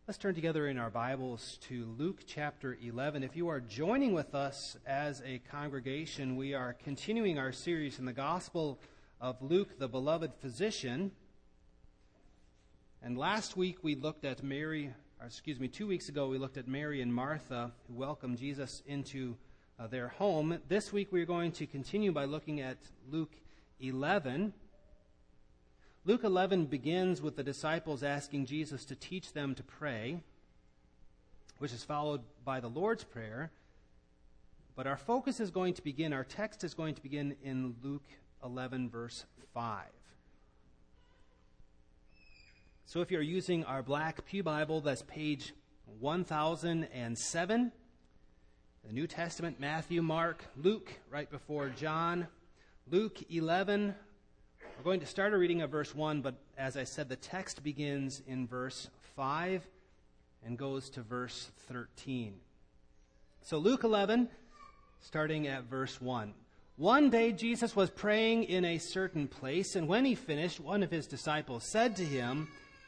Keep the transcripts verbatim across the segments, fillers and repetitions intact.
Let's turn together in our Bibles to Luke chapter eleven. If you are joining with us as a congregation, we are continuing our series in the Gospel of Luke, the beloved physician. And last week we looked at Mary, or excuse me, two weeks ago we looked at Mary and Martha who welcomed Jesus into uh, their home. This week we're going to continue by looking at Luke eleven. Luke eleven begins with the disciples asking Jesus to teach them to pray, which is followed by the Lord's Prayer. But our focus is going to begin, our text is going to begin in Luke eleven, verse five. So if you're using our black Pew Bible, that's page one thousand seven. The New Testament, Matthew, Mark, Luke, right before John. Luke eleven. We're going to start a reading of verse one, but as I said, the text begins in verse five and goes to verse thirteen. So Luke eleven, starting at verse one. One day Jesus was praying in a certain place, and when he finished, one of his disciples said to him,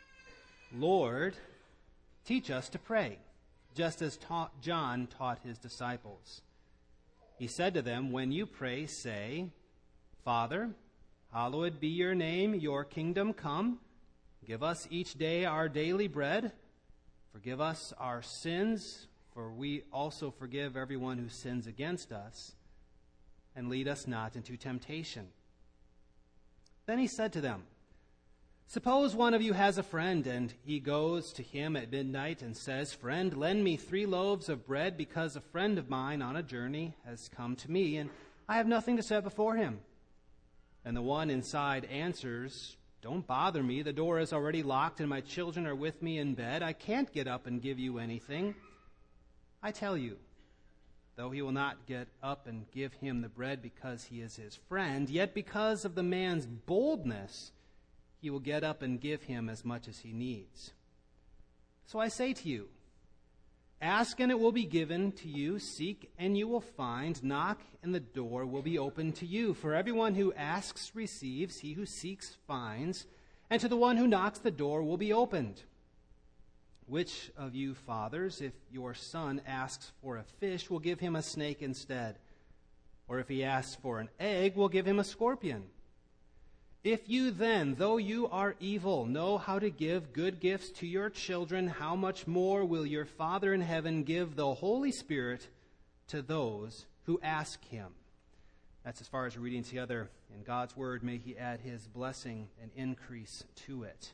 "Lord, teach us to pray, just as taught John taught his disciples." He said to them, "When you pray, say, 'Father, hallowed be your name, your kingdom come. Give us each day our daily bread. Forgive us our sins, for we also forgive everyone who sins against us. And lead us not into temptation.'" Then he said to them, "Suppose one of you has a friend, and he goes to him at midnight and says, 'Friend, lend me three loaves of bread, because a friend of mine on a journey has come to me, and I have nothing to set before him.' And the one inside answers, 'Don't bother me. The door is already locked and my children are with me in bed. I can't get up and give you anything.' I tell you, though he will not get up and give him the bread because he is his friend, yet because of the man's boldness, he will get up and give him as much as he needs. So I say to you, ask and it will be given to you, seek and you will find, knock and the door will be opened to you. For everyone who asks receives, he who seeks finds, and to the one who knocks the door will be opened. Which of you fathers, if your son asks for a fish, will give him a snake instead? Or if he asks for an egg, will give him a scorpion? If you then, though you are evil, know how to give good gifts to your children, how much more will your Father in heaven give the Holy Spirit to those who ask him?" That's as far as we're reading together in God's Word. May he add his blessing and increase to it.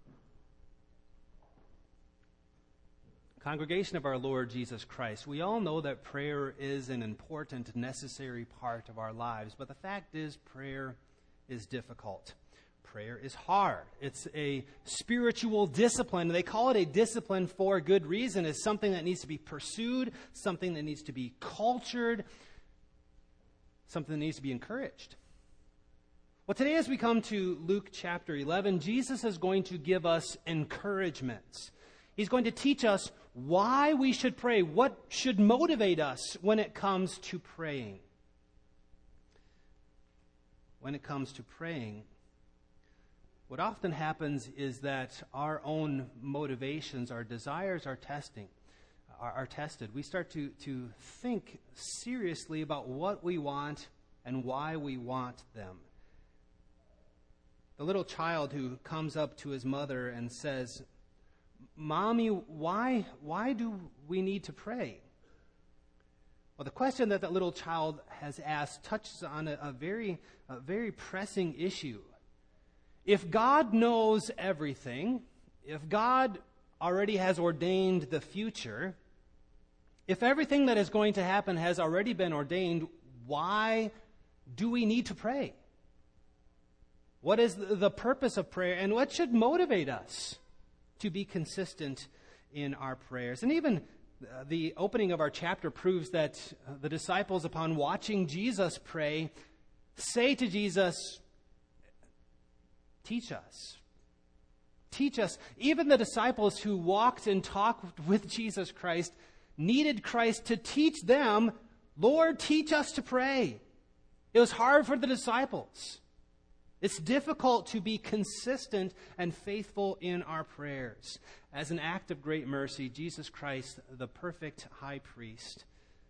Congregation of our Lord Jesus Christ, we all know that prayer is an important, necessary part of our lives, but the fact is prayer is difficult. Prayer is hard. It's a spiritual discipline. They call it a discipline for a good reason. It's something that needs to be pursued, something that needs to be cultured, something that needs to be encouraged. Well, today as we come to Luke chapter eleven, Jesus is going to give us encouragements. He's going to teach us why we should pray, what should motivate us when it comes to praying. When it comes to praying, what often happens is that our own motivations, our desires are testing, are, are tested. We start to, to think seriously about what we want and why we want them. The little child who comes up to his mother and says, "Mommy, why, why do we need to pray?" Well, the question that that little child has asked touches on a, a very, a very pressing issue. If God knows everything, if God already has ordained the future, if everything that is going to happen has already been ordained, why do we need to pray? What is the purpose of prayer, and what should motivate us to be consistent in our prayers? And even Uh, the opening of our chapter proves that uh, the disciples, upon watching Jesus pray, say to Jesus, "Teach us. Teach us." Even the disciples who walked and talked with Jesus Christ needed Christ to teach them, "Lord, teach us to pray." It was hard for the disciples. It's difficult to be consistent and faithful in our prayers. As an act of great mercy, Jesus Christ, the perfect high priest,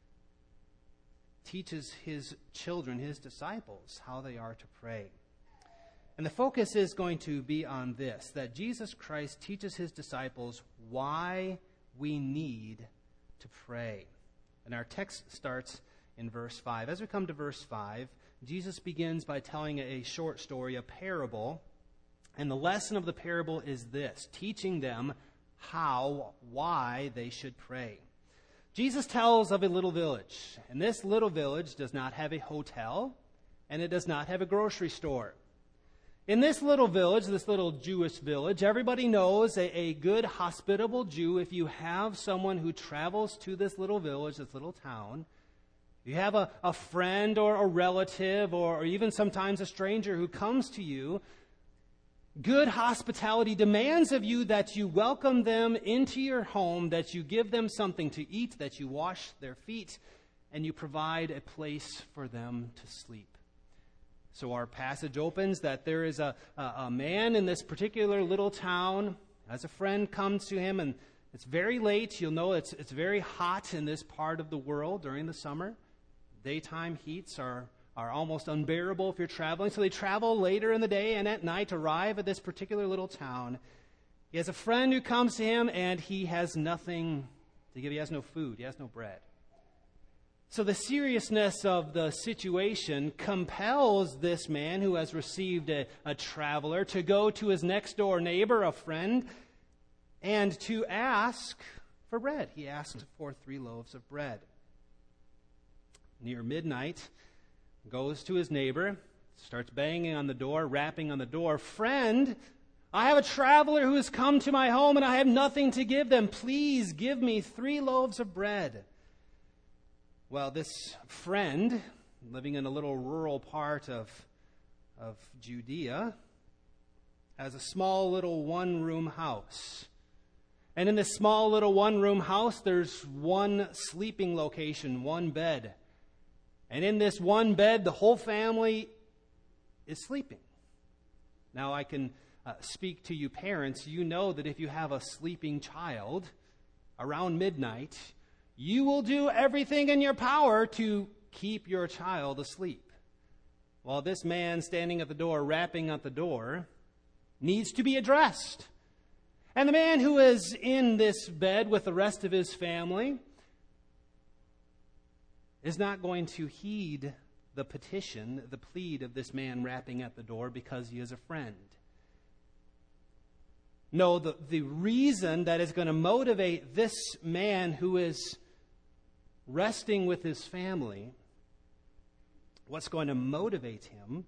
teaches his children, his disciples, how they are to pray. And the focus is going to be on this, that Jesus Christ teaches his disciples why we need to pray. And our text starts in verse five. As we come to verse five, Jesus begins by telling a short story, a parable. And the lesson of the parable is this, teaching them how, why they should pray. Jesus tells of a little village, and this little village does not have a hotel, and it does not have a grocery store. In this little village, this little Jewish village, everybody knows a, a good, hospitable Jew, if you have someone who travels to this little village, this little town, you have a, a friend or a relative or, or even sometimes a stranger who comes to you, good hospitality demands of you that you welcome them into your home, that you give them something to eat, that you wash their feet, and you provide a place for them to sleep. So our passage opens that there is a, a, a man in this particular little town, as a friend comes to him, and it's very late. You'll know it's, it's very hot in this part of the world during the summer. Daytime heats are, are almost unbearable if you're traveling. So they travel later in the day and at night, arrive at this particular little town. He has a friend who comes to him, and he has nothing to give. He has no food. He has no bread. So the seriousness of the situation compels this man who has received a, a traveler to go to his next door neighbor, a friend, and to ask for bread. He asked for three loaves of bread. Near midnight, goes to his neighbor, starts banging on the door, rapping on the door. Friend, I have a traveler who has come to my home, and I have nothing to give them. Please give me three loaves of bread. Well, this friend, living in a little rural part of, of Judea, has a small little one-room house. And in this small little one-room house, there's one sleeping location, one bed. And in this one bed, the whole family is sleeping. Now, I can uh, speak to you parents. You know that if you have a sleeping child around midnight, you will do everything in your power to keep your child asleep. Well, this man standing at the door, rapping at the door, needs to be addressed. And the man who is in this bed with the rest of his family is not going to heed the petition, the plead of this man rapping at the door because he is a friend. No, the, the reason that is going to motivate this man who is resting with his family, what's going to motivate him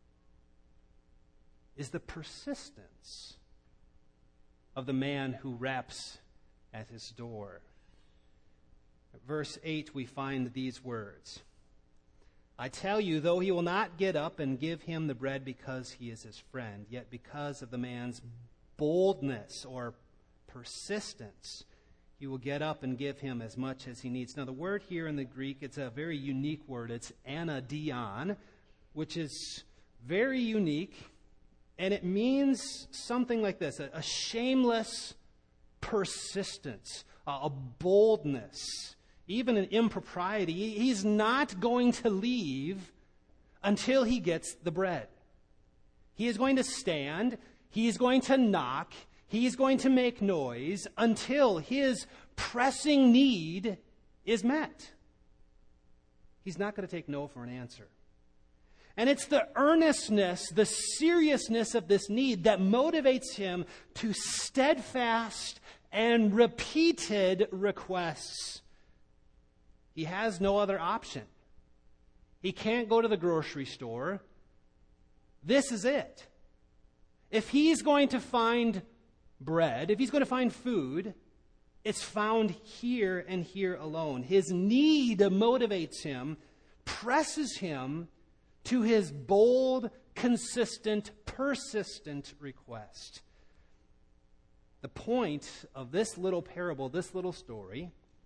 is the persistence of the man who raps at his door. At verse eight, we find these words. I tell you, though he will not get up and give him the bread because he is his friend, yet because of the man's boldness or persistence, he will get up and give him as much as he needs. Now, the word here in the Greek, it's a very unique word. It's anadion, which is very unique. And it means something like this, a, a shameless persistence, a, a boldness, even an impropriety. He, he's not going to leave until he gets the bread. He is going to stand, he is going to knock, he is going to make noise until his pressing need is met. He's not going to take no for an answer. And it's the earnestness, the seriousness of this need that motivates him to steadfast and repeated requests. He has no other option. He can't go to the grocery store. This is it. If he's going to find bread, if he's going to find food, it's found here and here alone. His need motivates him, presses him to his bold, consistent, persistent request. The point of this little parable, this little story,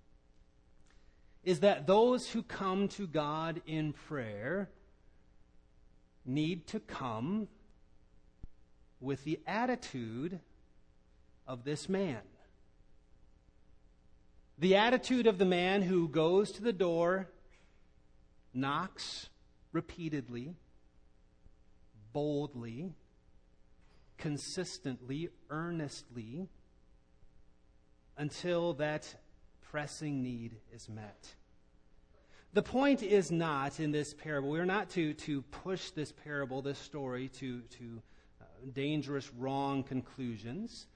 is that those who come to God in prayer need to come with the attitude of this man. The attitude of the man who goes to the door, knocks repeatedly, boldly, consistently, earnestly, until that pressing need is met. The point is not in this parable, we're not to, to push this parable, this story, to, to uh, dangerous, wrong conclusions.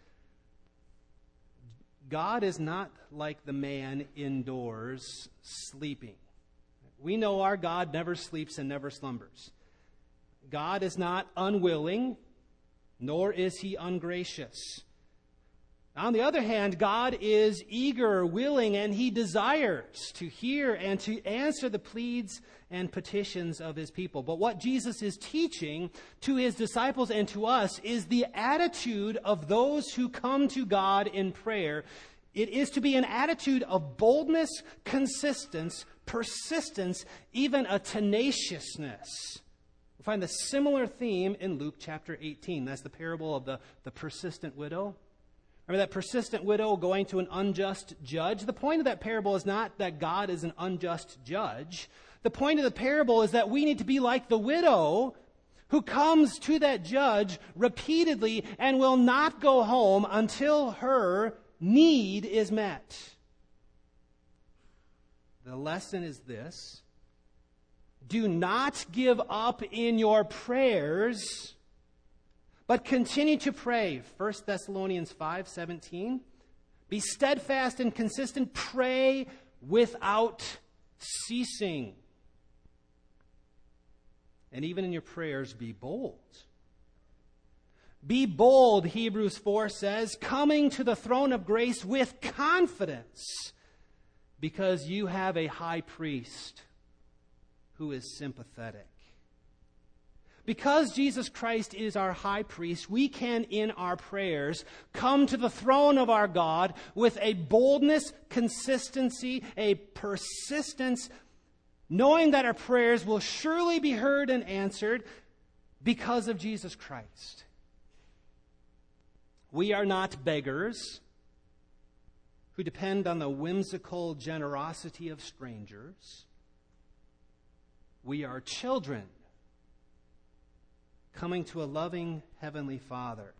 God is not like the man indoors sleeping. We know our God never sleeps and never slumbers. God is not unwilling, nor is he ungracious. On the other hand, God is eager, willing, and he desires to hear and to answer the pleas and petitions of his people. But what Jesus is teaching to his disciples and to us is the attitude of those who come to God in prayer. It is to be an attitude of boldness, consistence, persistence, even a tenaciousness. We find the similar theme in Luke chapter eighteen. That's the parable of the, the persistent widow. Remember that persistent widow going to an unjust judge? The point of that parable is not that God is an unjust judge. The point of the parable is that we need to be like the widow who comes to that judge repeatedly and will not go home until her need is met. The lesson is this: do not give up in your prayers, but continue to pray. First Thessalonians five seventeen. Be steadfast and consistent. Pray without ceasing. And even in your prayers, be bold. Be bold, Hebrews four says, coming to the throne of grace with confidence, because you have a high priest who is sympathetic. Because Jesus Christ is our high priest, we can, in our prayers, come to the throne of our God with a boldness, consistency, a persistence, knowing that our prayers will surely be heard and answered because of Jesus Christ. We are not beggars who depend on the whimsical generosity of strangers. We are children coming to a loving Heavenly Father.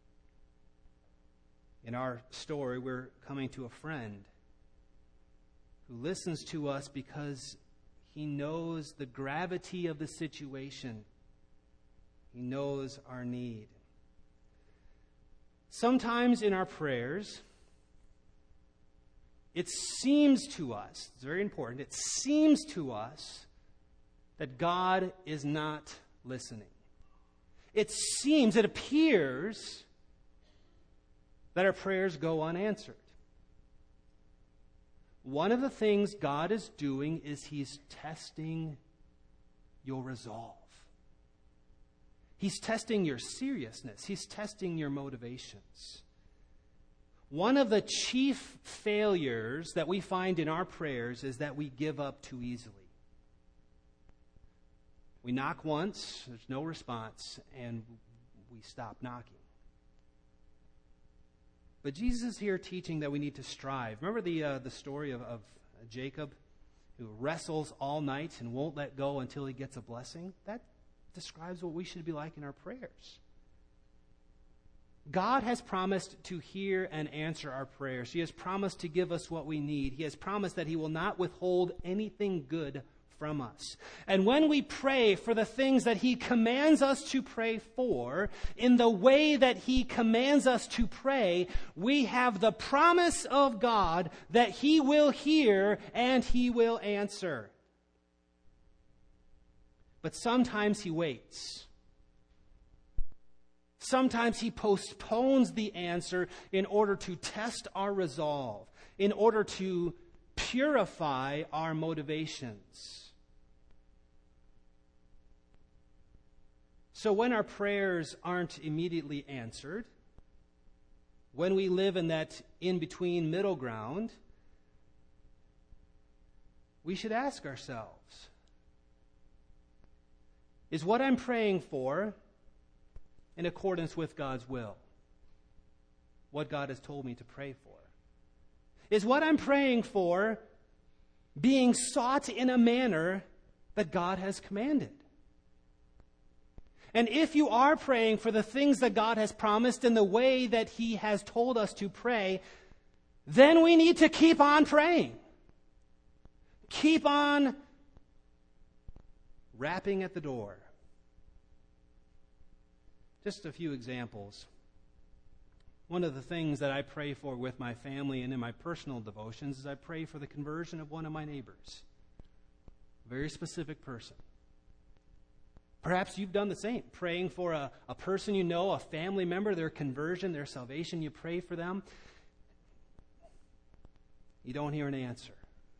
In our story, we're coming to a friend who listens to us because he knows the gravity of the situation. He knows our need. Sometimes in our prayers, it seems to us, it's very important, it seems to us that God is not listening. It seems, it appears that our prayers go unanswered. One of the things God is doing is He's testing your resolve. He's testing your seriousness. He's testing your motivations. One of the chief failures that we find in our prayers is that we give up too easily. We knock once, there's no response, and we stop knocking. But Jesus is here teaching that we need to strive. Remember the uh, the story of, of Jacob, who wrestles all night and won't let go until he gets a blessing? That describes what we should be like in our prayers. God has promised to hear and answer our prayers. He has promised to give us what we need. He has promised that He will not withhold anything good from us. And when we pray for the things that He commands us to pray for, in the way that He commands us to pray, we have the promise of God that He will hear and He will answer. But sometimes He waits. Sometimes He postpones the answer in order to test our resolve, in order to purify our motivations. So when our prayers aren't immediately answered, when we live in that in-between middle ground, we should ask ourselves, is what I'm praying for, in accordance with God's will. What God has told me to pray for. Is what I'm praying for being sought in a manner that God has commanded? And if you are praying for the things that God has promised in the way that He has told us to pray, then we need to keep on praying. Keep on rapping at the door. Just a few examples. One of the things that I pray for with my family and in my personal devotions is I pray for the conversion of one of my neighbors. A very specific person. Perhaps you've done the same, praying for a, a person you know, a family member, their conversion, their salvation. You pray for them. You don't hear an answer.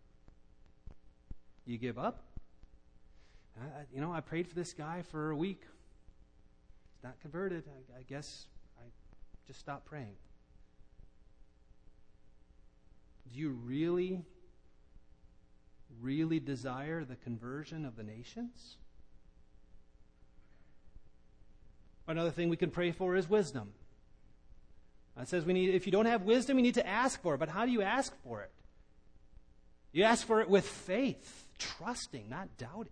You give up. Uh, you know, I prayed for this guy for a week. He's not converted. I, I guess I just stopped praying. Do you really, really desire the conversion of the nations? Another thing we can pray for is wisdom. It says we need, if you don't have wisdom, you need to ask for it. But how do you ask for it? You ask for it with faith, trusting, not doubting.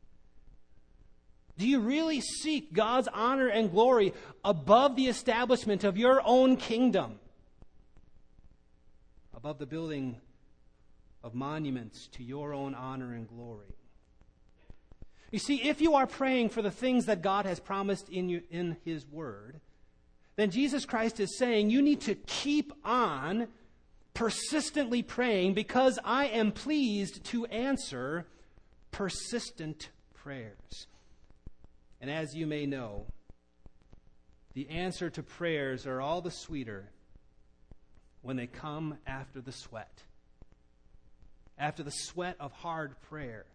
Do you really seek God's honor and glory above the establishment of your own kingdom? Above the building of monuments to your own honor and glory? You see, if you are praying for the things that God has promised in you, in His Word, then Jesus Christ is saying you need to keep on persistently praying because I am pleased to answer persistent prayers. And as you may know, the answer to prayers are all the sweeter when they come after the sweat. After the sweat of hard prayer.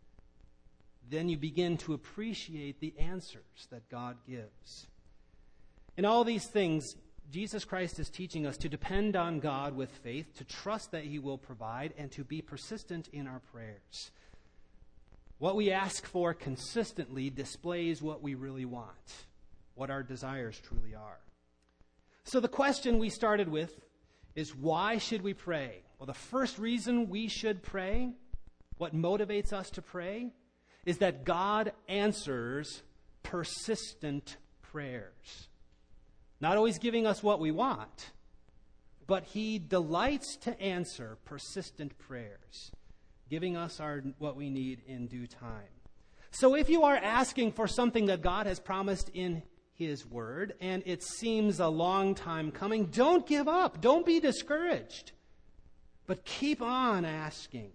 Then you begin to appreciate the answers that God gives. In all these things, Jesus Christ is teaching us to depend on God with faith, to trust that He will provide, and to be persistent in our prayers. What we ask for consistently displays what we really want, what our desires truly are. So the question we started with is, why should we pray? Well, the first reason we should pray, what motivates us to pray, is that God answers persistent prayers. Not always giving us what we want, but He delights to answer persistent prayers, giving us our what we need in due time. So if you are asking for something that God has promised in His Word, and it seems a long time coming, don't give up. Don't be discouraged, but keep on asking.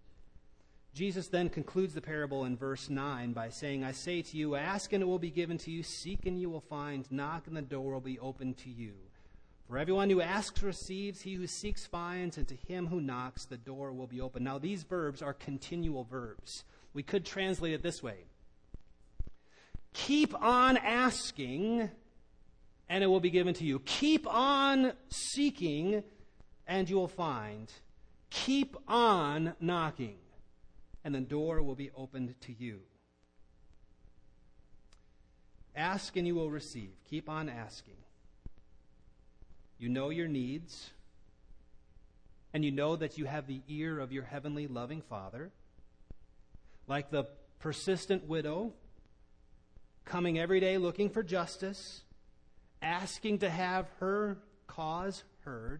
Jesus then concludes the parable in verse nine by saying, I say to you, ask and it will be given to you, seek and you will find, knock and the door will be opened to you. For everyone who asks receives, he who seeks finds, and to him who knocks the door will be opened. Now these verbs are continual verbs. We could translate it this way. Keep on asking and it will be given to you. Keep on seeking and you will find. Keep on knocking, and the door will be opened to you. Ask and you will receive. Keep on asking. You know your needs, and you know that you have the ear of your heavenly loving Father. Like the persistent widow, coming every day looking for justice, asking to have her cause heard.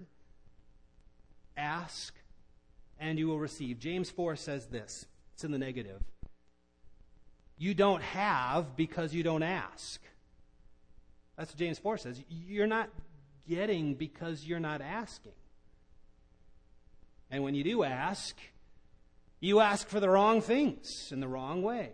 Ask and you will receive. James four says this. It's in the negative. You don't have because you don't ask. That's what James four says. You're not getting because you're not asking. And when you do ask, you ask for the wrong things in the wrong way.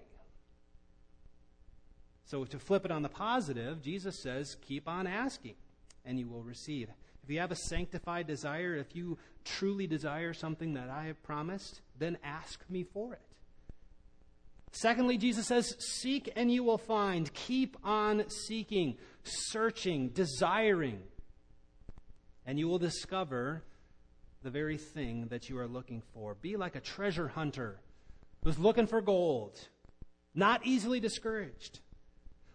So to flip it on the positive, Jesus says, keep on asking and you will receive. If you have a sanctified desire, if you truly desire something that I have promised, then ask me for it. Secondly, Jesus says, seek and you will find. Keep on seeking, searching, desiring, and you will discover the very thing that you are looking for. Be like a treasure hunter who's looking for gold, not easily discouraged.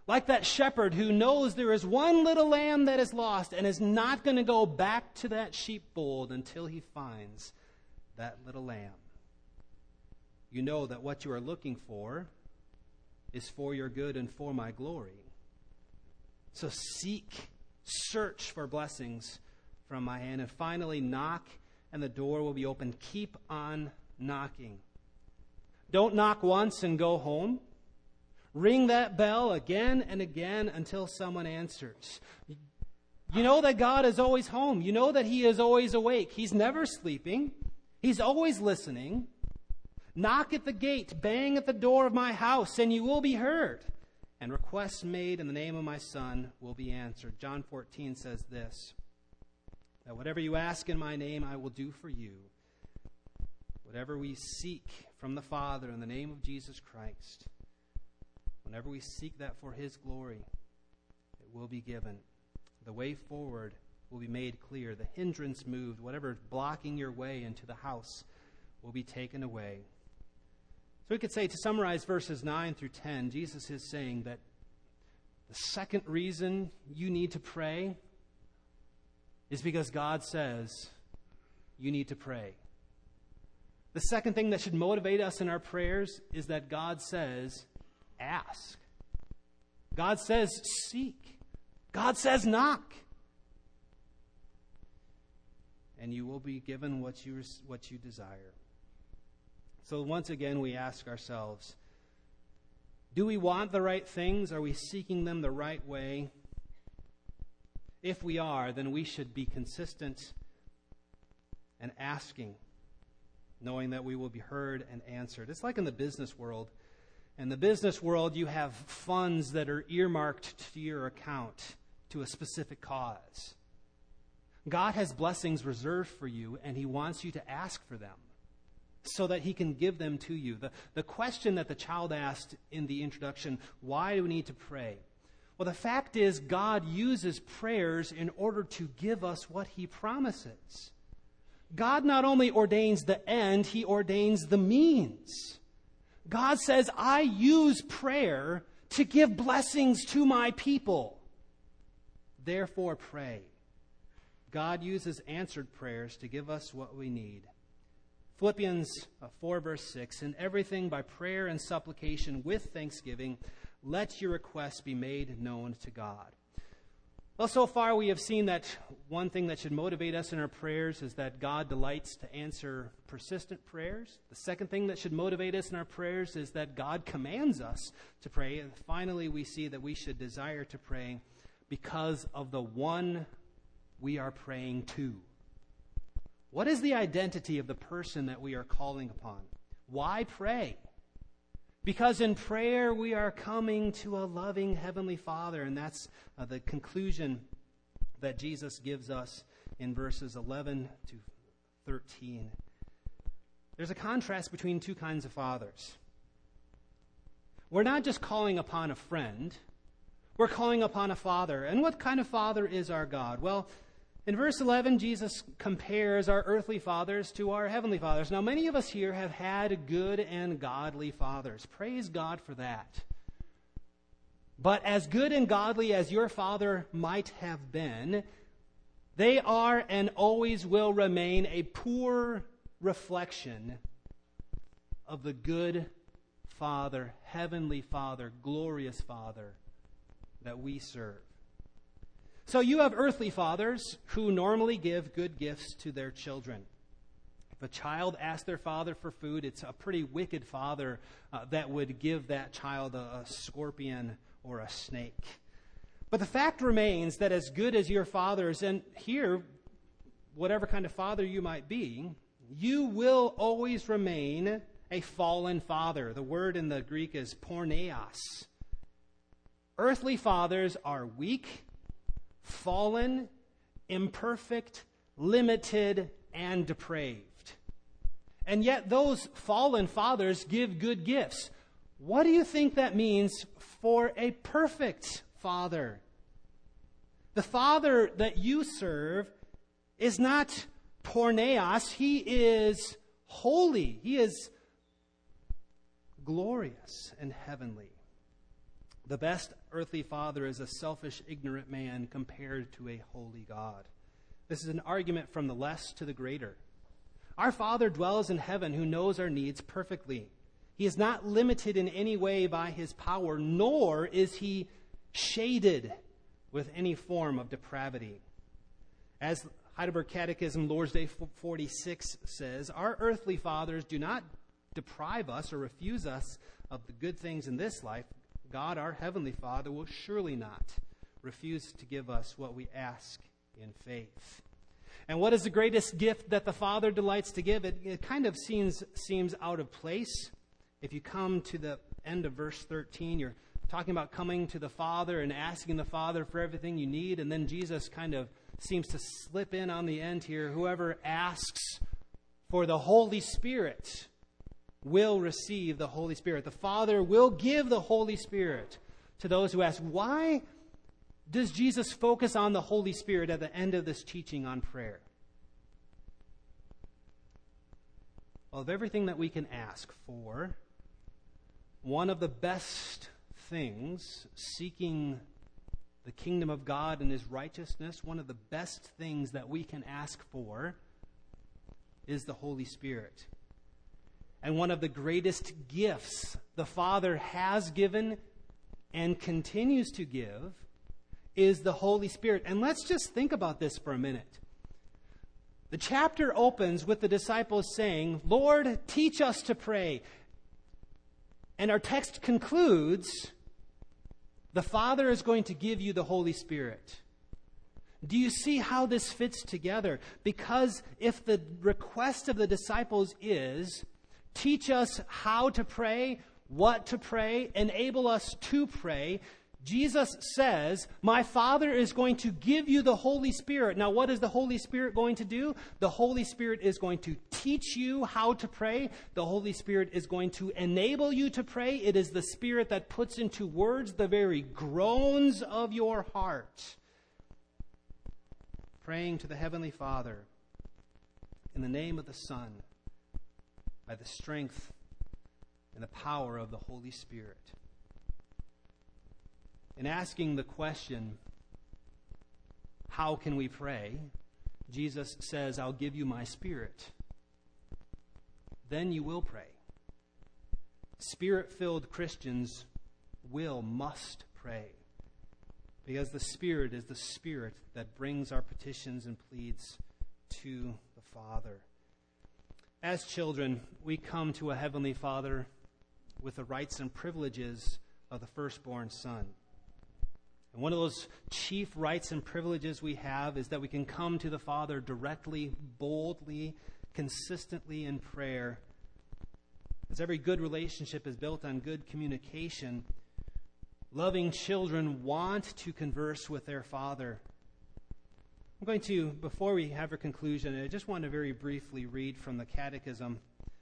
Like that shepherd who knows there is one little lamb that is lost and is not going to go back to that sheepfold until he finds that little lamb. You know that what you are looking for is for your good and for my glory. So seek, search for blessings from my hand, and finally knock, and the door will be open. Keep on knocking. Don't knock once and go home. Ring that bell again and again until someone answers. You know that God is always home. You know that He is always awake. He's never sleeping. He's always listening. Knock at the gate, bang at the door of my house, and you will be heard. And requests made in the name of my Son will be answered. John fourteen says this, that whatever you ask in my name, I will do for you. Whatever we seek from the Father in the name of Jesus Christ, whenever we seek that for His glory, it will be given. The way forward will be made clear. The hindrance moved. Whatever is blocking your way into the house will be taken away. So we could say, to summarize verses nine through ten, Jesus is saying that the second reason you need to pray is because God says you need to pray. The second thing that should motivate us in our prayers is that God says, ask. God says, seek. God says, knock. And you will be given what you, what you desire. So once again, we ask ourselves, do we want the right things? Are we seeking them the right way? If we are, then we should be consistent and asking, knowing that we will be heard and answered. It's like in the business world. In the business world, you have funds that are earmarked to your account to a specific cause. God has blessings reserved for you, and He wants you to ask for them so that He can give them to you. The, the question that the child asked in the introduction, why do we need to pray? Well, the fact is, God uses prayers in order to give us what He promises. God not only ordains the end, He ordains the means. God says, I use prayer to give blessings to my people. Therefore, pray. God uses answered prayers to give us what we need. Philippians four, verse six, in everything by prayer and supplication with thanksgiving, let your requests be made known to God. Well, so far we have seen that one thing that should motivate us in our prayers is that God delights to answer persistent prayers. The second thing that should motivate us in our prayers is that God commands us to pray. And finally, we see that we should desire to pray because of the one we are praying to. What is the identity of the person that we are calling upon? Why pray? Because in prayer we are coming to a loving Heavenly Father, and that's uh, the conclusion that Jesus gives us in verses eleven to thirteen. There's a contrast between two kinds of fathers. We're not just calling upon a friend, we're calling upon a father. And what kind of father is our God? Well, in verse eleven, Jesus compares our earthly fathers to our heavenly fathers. Now, many of us here have had good and godly fathers. Praise God for that. But as good and godly as your father might have been, they are and always will remain a poor reflection of the good Father, heavenly Father, glorious Father that we serve. So you have earthly fathers who normally give good gifts to their children. If a child asks their father for food, it's a pretty wicked father uh, that would give that child a, a scorpion or a snake. But the fact remains that as good as your fathers, and here, whatever kind of father you might be, you will always remain a fallen father. The word in the Greek is porneos. Earthly fathers are weak, fallen, imperfect, limited, and depraved. And yet those fallen fathers give good gifts. What do you think that means for a perfect father? The father that you serve is not porneos. He is holy. He is glorious and heavenly. The best earthly father is a selfish, ignorant man compared to a holy God. This is an argument from the less to the greater. Our Father dwells in heaven who knows our needs perfectly. He is not limited in any way by his power, nor is he shaded with any form of depravity. As Heidelberg Catechism, Lord's Day forty-six says, our earthly fathers do not deprive us or refuse us of the good things in this life. God, our heavenly Father, will surely not refuse to give us what we ask in faith. And what is the greatest gift that the Father delights to give? It, it kind of seems, seems out of place. If you come to the end of verse thirteen, you're talking about coming to the Father and asking the Father for everything you need, and then Jesus kind of seems to slip in on the end here. Whoever asks for the Holy Spirit will receive the Holy Spirit. The Father will give the Holy Spirit to those who ask. Why does Jesus focus on the Holy Spirit at the end of this teaching on prayer? Well, of everything that we can ask for, one of the best things, seeking the kingdom of God and his righteousness, one of the best things that we can ask for is the Holy Spirit. And one of the greatest gifts the Father has given and continues to give is the Holy Spirit. And let's just think about this for a minute. The chapter opens with the disciples saying, Lord, teach us to pray. And our text concludes, the Father is going to give you the Holy Spirit. Do you see how this fits together? Because if the request of the disciples is, teach us how to pray, what to pray, enable us to pray, Jesus says, my Father is going to give you the Holy Spirit. Now, what is the Holy Spirit going to do? The Holy Spirit is going to teach you how to pray. The Holy Spirit is going to enable you to pray. It is the Spirit that puts into words the very groans of your heart. Praying to the Heavenly Father in the name of the Son, by the strength and the power of the Holy Spirit. In asking the question, how can we pray? Jesus says, I'll give you my Spirit. Then you will pray. Spirit-filled Christians will, must pray. Because the Spirit is the Spirit that brings our petitions and pleads to the Father. As children, we come to a Heavenly Father with the rights and privileges of the firstborn son. And one of those chief rights and privileges we have is that we can come to the Father directly, boldly, consistently in prayer. As every good relationship is built on good communication, loving children want to converse with their Father. I'm going to, before we have a conclusion, I just want to very briefly read from the Catechism.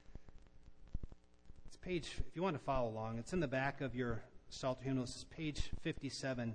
It's page, if you want to follow along, it's in the back of your Psalter hymnals, it's page fifty-seven.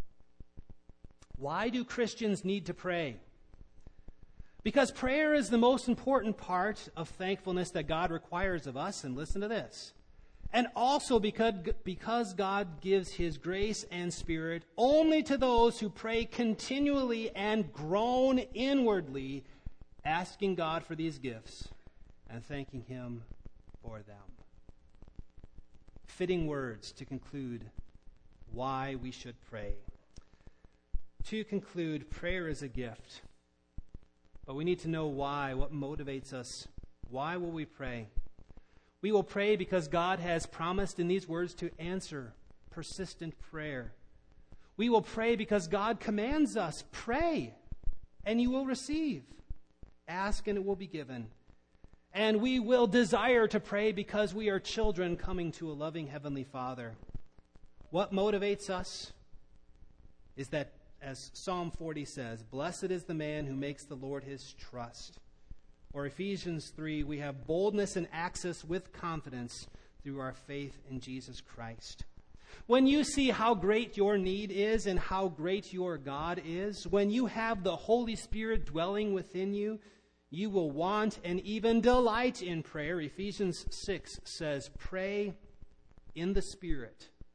Why do Christians need to pray? Because prayer is the most important part of thankfulness that God requires of us, and listen to this. And also because, because God gives his grace and Spirit only to those who pray continually and groan inwardly, asking God for these gifts and thanking him for them. Fitting words to conclude why we should pray. To conclude, prayer is a gift. But we need to know why, what motivates us. Why will we pray? We will pray because God has promised in these words to answer persistent prayer. We will pray because God commands us, pray, and you will receive. Ask, and it will be given. And we will desire to pray because we are children coming to a loving Heavenly Father. What motivates us is that, as Psalm forty says, blessed is the man who makes the Lord his trust. Or Ephesians three, we have boldness and access with confidence through our faith in Jesus Christ. When you see how great your need is and how great your God is, when you have the Holy Spirit dwelling within you, you will want and even delight in prayer. Ephesians six says, pray in the Spirit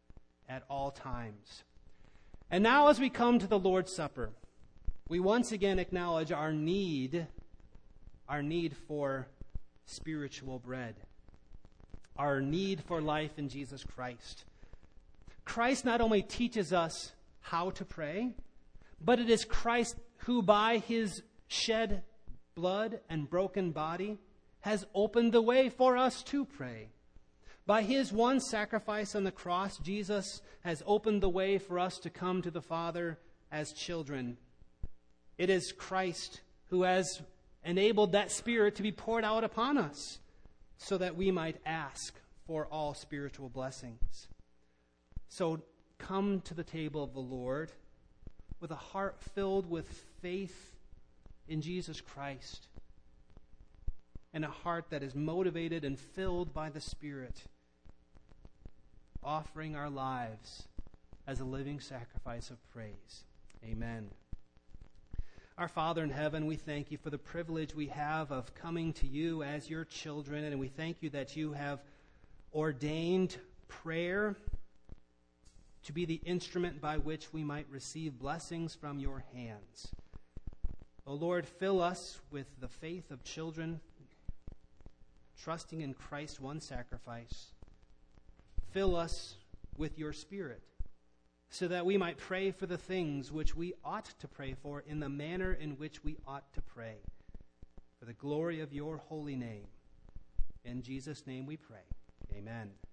at all times. And now as we come to the Lord's Supper, we once again acknowledge our need, our need for spiritual bread, our need for life in Jesus Christ. Christ not only teaches us how to pray, but it is Christ who by his shed blood and broken body has opened the way for us to pray. By his one sacrifice on the cross, Jesus has opened the way for us to come to the Father as children. It is Christ who has enabled that Spirit to be poured out upon us so that we might ask for all spiritual blessings. So come to the table of the Lord with a heart filled with faith in Jesus Christ and a heart that is motivated and filled by the Spirit, offering our lives as a living sacrifice of praise. Amen. Our Father in heaven, we thank you for the privilege we have of coming to you as your children, and we thank you that you have ordained prayer to be the instrument by which we might receive blessings from your hands. O Lord, fill us with the faith of children, trusting in Christ's one sacrifice. Fill us with your Spirit, so that we might pray for the things which we ought to pray for in the manner in which we ought to pray, for the glory of your holy name. In Jesus' name we pray. Amen.